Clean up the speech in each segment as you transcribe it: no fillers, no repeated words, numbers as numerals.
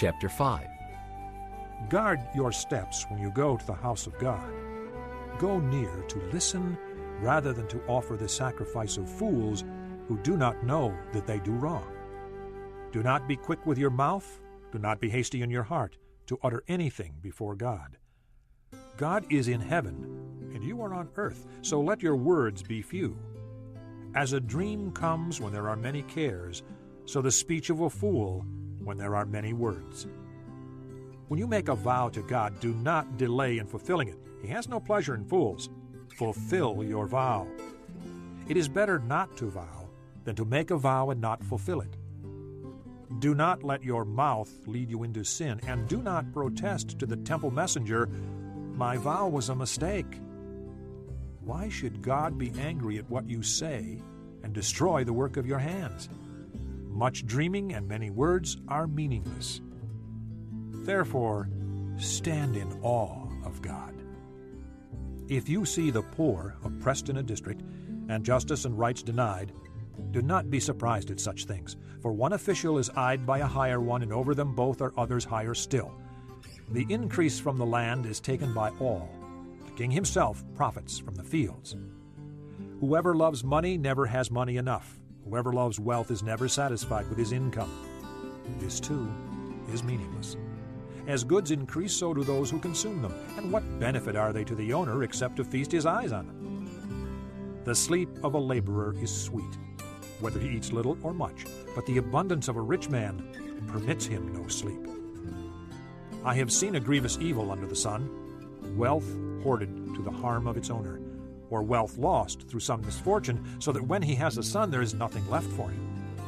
Chapter 5. Guard your steps when you go to the house of God. Go near to listen rather than to offer the sacrifice of fools who do not know that they do wrong. Do not be quick with your mouth, do not be hasty in your heart to utter anything before God. God is in heaven, and you are on earth, so let your words be few. As a dream comes when there are many cares, so the speech of a fool when there are many words. When you make a vow to God, do not delay in fulfilling it. He has no pleasure in fools. Fulfill your vow. It is better not to vow than to make a vow and not fulfill it. Do not let your mouth lead you into sin, and do not protest to the temple messenger, "My vow was a mistake." Why should God be angry at what you say and destroy the work of your hands? Much dreaming and many words are meaningless. Therefore, stand in awe of God. If you see the poor oppressed in a district, and justice and rights denied, do not be surprised at such things, for one official is eyed by a higher one, and over them both are others higher still. The increase from the land is taken by all. The king himself profits from the fields. Whoever loves money never has money enough. Whoever loves wealth is never satisfied with his income. This, too, is meaningless. As goods increase, so do those who consume them. And what benefit are they to the owner except to feast his eyes on them? The sleep of a laborer is sweet, whether he eats little or much, but the abundance of a rich man permits him no sleep. I have seen a grievous evil under the sun, wealth hoarded to the harm of its owner, or wealth lost through some misfortune, so that when he has a son there is nothing left for him.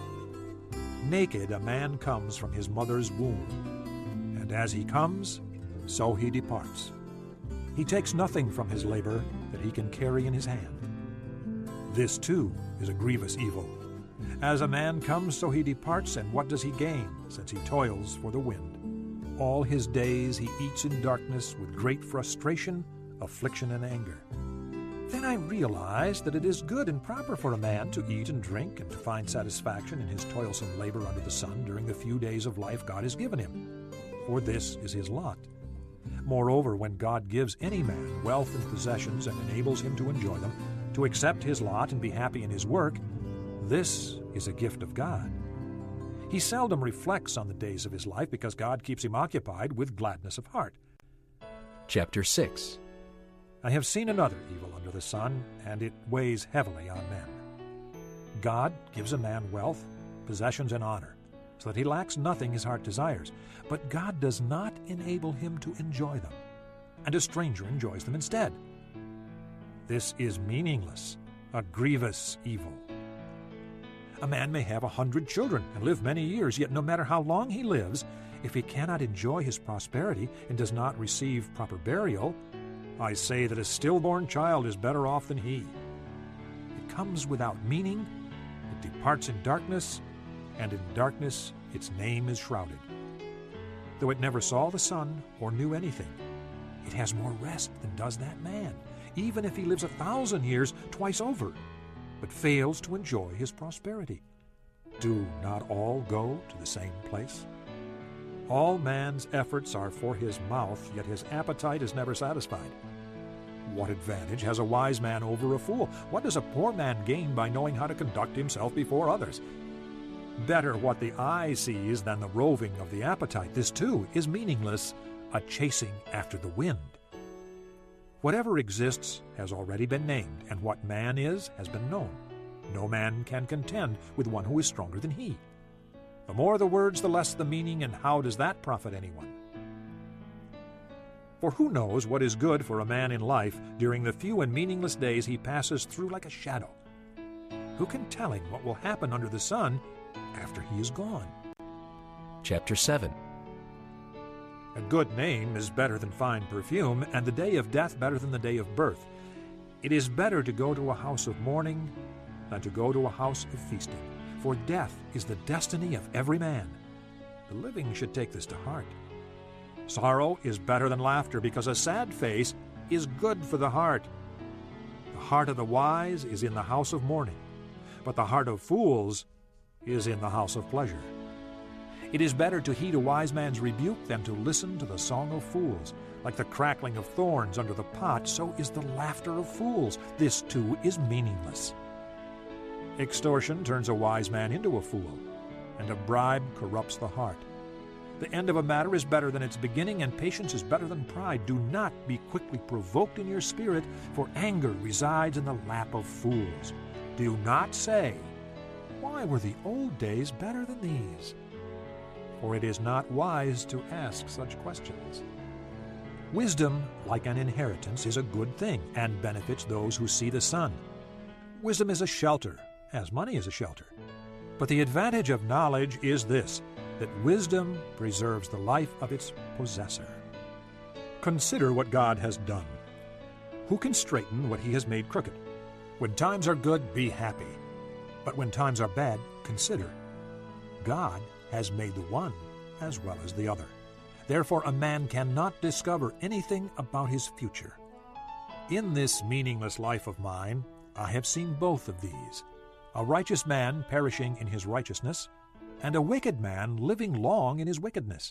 Naked a man comes from his mother's womb, and as he comes, so he departs. He takes nothing from his labor that he can carry in his hand. This, too, is a grievous evil. As a man comes, so he departs, and what does he gain, since he toils for the wind? All his days he eats in darkness with great frustration, affliction, and anger. Then I realized that it is good and proper for a man to eat and drink and to find satisfaction in his toilsome labor under the sun during the few days of life God has given him, for this is his lot. Moreover, when God gives any man wealth and possessions and enables him to enjoy them, to accept his lot and be happy in his work, this is a gift of God. He seldom reflects on the days of his life because God keeps him occupied with gladness of heart. Chapter 6. I have seen another evil under the sun, and it weighs heavily on men. God gives a man wealth, possessions, and honor, so that he lacks nothing his heart desires, but God does not enable him to enjoy them, and a stranger enjoys them instead. This is meaningless, a grievous evil. A man may have 100 children and live many years, yet no matter how long he lives, if he cannot enjoy his prosperity and does not receive proper burial, I say that a stillborn child is better off than he. It comes without meaning, it departs in darkness, and in darkness its name is shrouded. Though it never saw the sun or knew anything, it has more rest than does that man, even if he lives 1,000 years twice over, but fails to enjoy his prosperity. Do not all go to the same place? All man's efforts are for his mouth, yet his appetite is never satisfied. What advantage has a wise man over a fool? What does a poor man gain by knowing how to conduct himself before others? Better what the eye sees than the roving of the appetite. This, too, is meaningless, a chasing after the wind. Whatever exists has already been named, and what man is has been known. No man can contend with one who is stronger than he. The more the words, the less the meaning, and how does that profit anyone? For who knows what is good for a man in life during the few and meaningless days he passes through like a shadow? Who can tell him what will happen under the sun after he is gone? Chapter 7. A good name is better than fine perfume, and the day of death better than the day of birth. It is better to go to a house of mourning than to go to a house of feasting, for death is the destiny of every man. The living should take this to heart. Sorrow is better than laughter, because a sad face is good for the heart. The heart of the wise is in the house of mourning, but the heart of fools is in the house of pleasure. It is better to heed a wise man's rebuke than to listen to the song of fools. Like the crackling of thorns under the pot, so is the laughter of fools. This too is meaningless. Extortion turns a wise man into a fool, and a bribe corrupts the heart. The end of a matter is better than its beginning, and patience is better than pride. Do not be quickly provoked in your spirit, for anger resides in the lap of fools. Do not say, "Why were the old days better than these?" For it is not wise to ask such questions. Wisdom, like an inheritance, is a good thing and benefits those who see the sun. Wisdom is a shelter, as money is a shelter. But the advantage of knowledge is this, that wisdom preserves the life of its possessor. Consider what God has done. Who can straighten what he has made crooked? When times are good, be happy. But when times are bad, consider. God has made the one as well as the other. Therefore, a man cannot discover anything about his future. In this meaningless life of mine, I have seen both of these, a righteous man perishing in his righteousness, and a wicked man living long in his wickedness.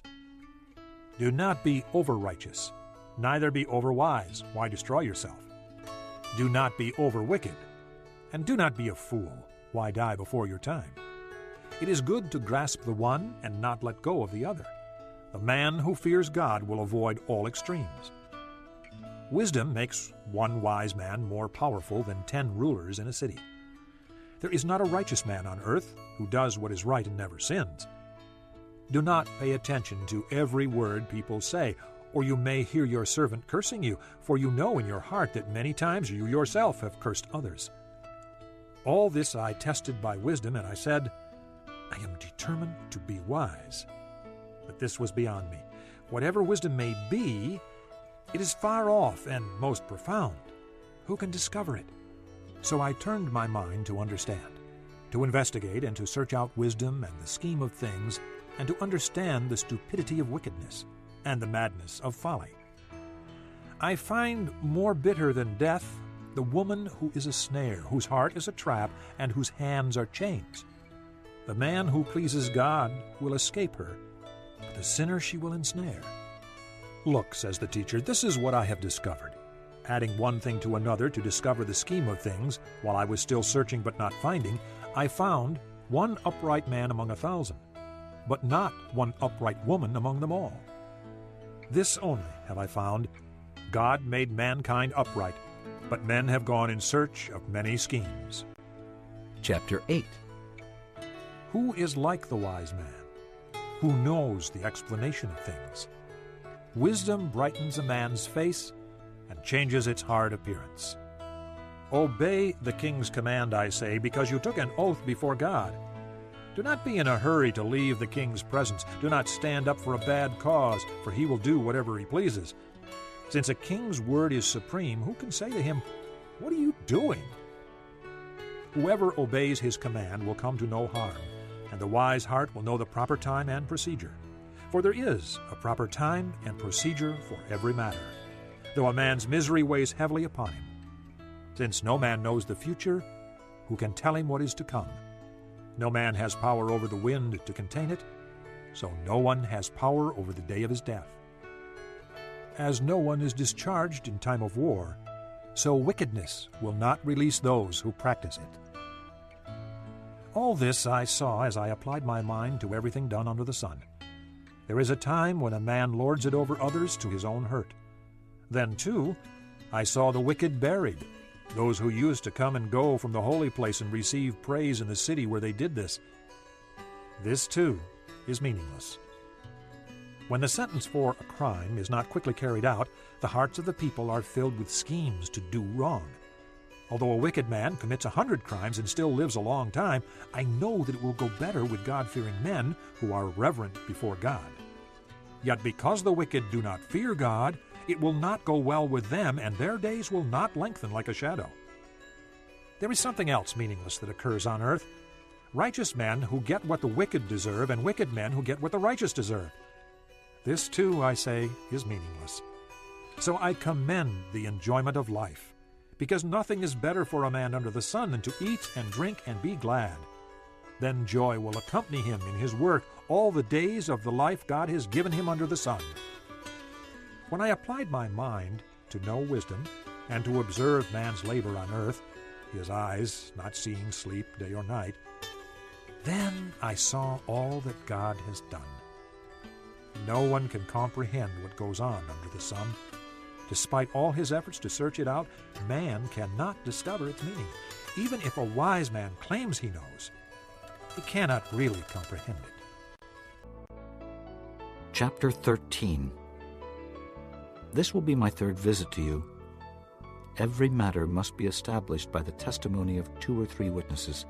Do not be over-righteous, neither be over-wise. Why destroy yourself? Do not be over-wicked, and do not be a fool. Why die before your time? It is good to grasp the one and not let go of the other. The man who fears God will avoid all extremes. Wisdom makes one wise man more powerful than 10 rulers in a city. There is not a righteous man on earth who does what is right and never sins. Do not pay attention to every word people say, or you may hear your servant cursing you, for you know in your heart that many times you yourself have cursed others. All this I tested by wisdom, and I said, I am determined to be wise. But this was beyond me. Whatever wisdom may be, it is far off and most profound. Who can discover it? So I turned my mind to understand, to investigate and to search out wisdom and the scheme of things, and to understand the stupidity of wickedness and the madness of folly. I find more bitter than death the woman who is a snare, whose heart is a trap, and whose hands are chains. The man who pleases God will escape her, but the sinner she will ensnare. Look, says the teacher, this is what I have discovered. Adding one thing to another to discover the scheme of things, while I was still searching but not finding, I found one upright man among 1,000, but not one upright woman among them all. This only have I found: God made mankind upright, but men have gone in search of many schemes. Chapter 8. Who is like the wise man, who knows the explanation of things? Wisdom brightens a man's face and changes its hard appearance. Obey the king's command, I say, because you took an oath before God. Do not be in a hurry to leave the king's presence. Do not stand up for a bad cause, for he will do whatever he pleases. Since a king's word is supreme, who can say to him, "What are you doing?" Whoever obeys his command will come to no harm, and the wise heart will know the proper time and procedure. For there is a proper time and procedure for every matter, though a man's misery weighs heavily upon him. Since no man knows the future, who can tell him what is to come? No man has power over the wind to contain it, so no one has power over the day of his death. As no one is discharged in time of war, so wickedness will not release those who practice it. All this I saw as I applied my mind to everything done under the sun. There is a time when a man lords it over others to his own hurt. Then, too, I saw the wicked buried, those who used to come and go from the holy place and receive praise in the city where they did this. This, too, is meaningless. When the sentence for a crime is not quickly carried out, the hearts of the people are filled with schemes to do wrong. Although a wicked man commits 100 crimes and still lives a long time, I know that it will go better with God-fearing men who are reverent before God. Yet because the wicked do not fear God, it will not go well with them, and their days will not lengthen like a shadow. There is something else meaningless that occurs on earth: righteous men who get what the wicked deserve, and wicked men who get what the righteous deserve. This, too, I say, is meaningless. So I commend the enjoyment of life, because nothing is better for a man under the sun than to eat and drink and be glad. Then joy will accompany him in his work all the days of the life God has given him under the sun. When I applied my mind to know wisdom and to observe man's labor on earth, his eyes not seeing sleep day or night, then I saw all that God has done. No one can comprehend what goes on under the sun. Despite all his efforts to search it out, man cannot discover its meaning. Even if a wise man claims he knows, he cannot really comprehend it. Chapter 13. This will be my third visit to you. Every matter must be established by the testimony of 2 or 3 witnesses.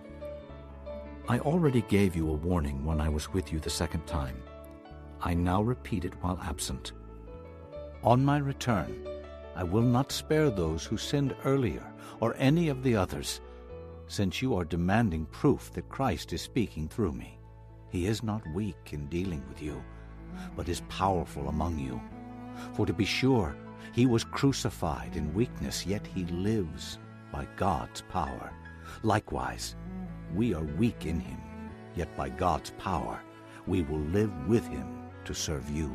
I already gave you a warning when I was with you the second time. I now repeat it while absent. On my return, I will not spare those who sinned earlier or any of the others, since you are demanding proof that Christ is speaking through me. He is not weak in dealing with you, but is powerful among you. For to be sure, he was crucified in weakness, yet he lives by God's power. Likewise, we are weak in him, yet by God's power we will live with him to serve you.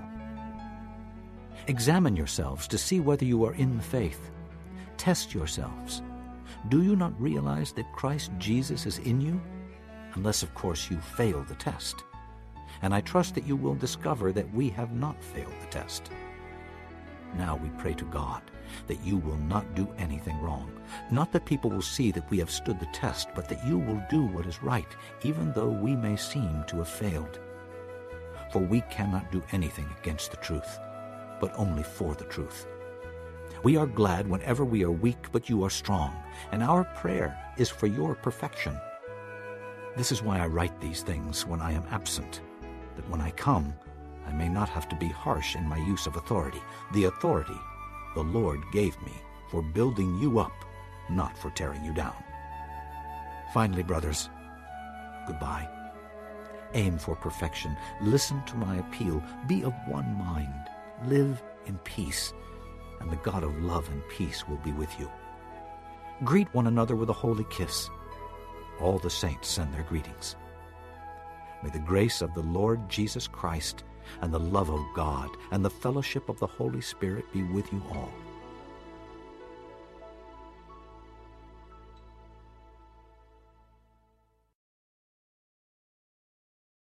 Examine yourselves to see whether you are in the faith. Test yourselves. Do you not realize that Christ Jesus is in you? Unless, of course, you fail the test. And I trust that you will discover that we have not failed the test. Now we pray to God that you will not do anything wrong. Not that people will see that we have stood the test, but that you will do what is right, even though we may seem to have failed. For we cannot do anything against the truth, but only for the truth. We are glad whenever we are weak, but you are strong, and our prayer is for your perfection. This is why I write these things when I am absent, that when I come, I may not have to be harsh in my use of authority, the authority the Lord gave me for building you up, not for tearing you down. Finally, brothers, goodbye. Aim for perfection. Listen to my appeal. Be of one mind. Live in peace, and the God of love and peace will be with you. Greet one another with a holy kiss. All the saints send their greetings. May the grace of the Lord Jesus Christ and the love of God and the fellowship of the Holy Spirit be with you all.